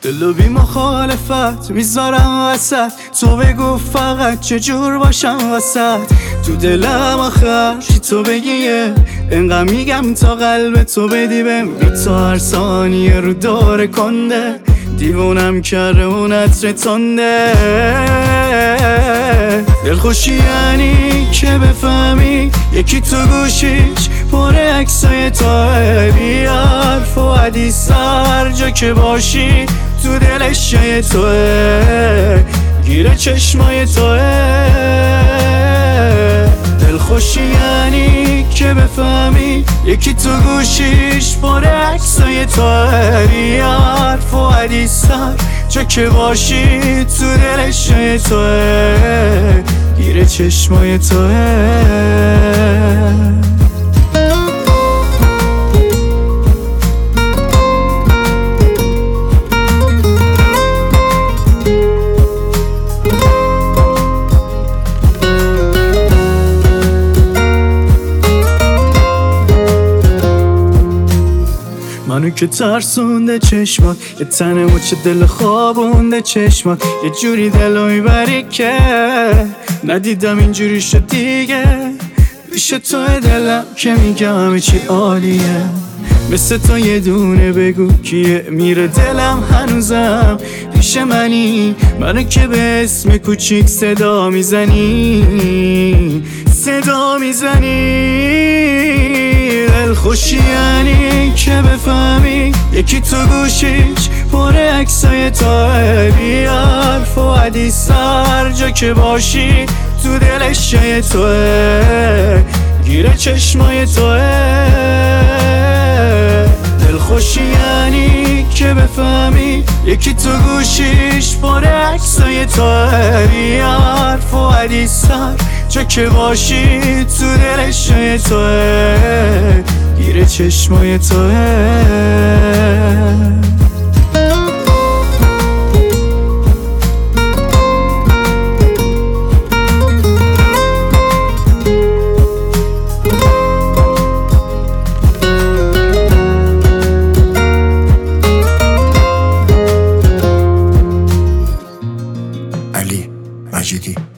دلو بی مخالفت میذارم وسط، تو بگو فقط چجور باشم وسط. تو دلم آخر چی تو بگیه، انقدر میگم تا قلب تو بدی بهم. بی تو هر ثانیه رو دور کنده، دیوونم کرده اون عطر تنده. دلخوشی یعنی که بفهمی یکی تو گوشیش پر عکسای توه، بی حرف و حدیث هر جا که باشی تو دلش جای توه، گیره چشمای توه. دلخوشی یعنی که بفهمی یکی تو گوشیش پر عکسای توه، بی حرف و حدیث هر جا که باشی تو دلش جای توه، گیره چشمای توه. منو که ترسونده چشمات، یه تنه مچه دل خوابونده چشمات، یه جوری دلو میبری که ندیدم اینجوری شد دیگه. پیش توی دلم که میگم همه چی عالیه، مثل تو یه دونه بگو کیه. میره دلم هنوزم پیش منی، منو که به اسم کوچیک صدا میزنی، صدا میزنی. دلخوشی یعنی که بفهمی یکی تو گوشیش پر عکسای توه، بی حرف و حدیث هر جا که باشی تو دلش جای توه، گیره چشمای توه. دلخوشی یعنی که بفهمی یکی تو گوشیش پر عکسای توه، بی حرف و حدیث هر جا که باشی تو دلش جای توه، گیره چشمای توه. علی مجیدی